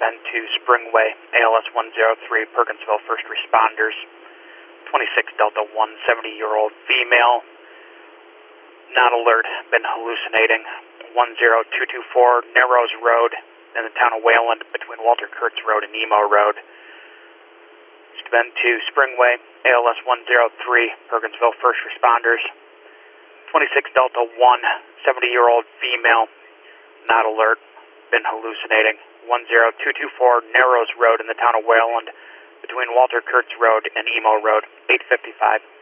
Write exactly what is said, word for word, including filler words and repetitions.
Bend to Springway, A L S one zero three, Perkinsville First Responders. twenty-six Delta one, seventy-year-old female, not alert, been hallucinating. one zero two two four, Narrows Road, in the town of Wayland, between Walter Kurtz Road and Emo Road. East Bend to Springway, A L S one zero three, Perkinsville First Responders. twenty-six Delta one, seventy-year-old female, not alert, been hallucinating. one zero two two four, Narrows Road in the town of Wayland, between Walter Kurtz Road and Emo Road, eight fifty-five.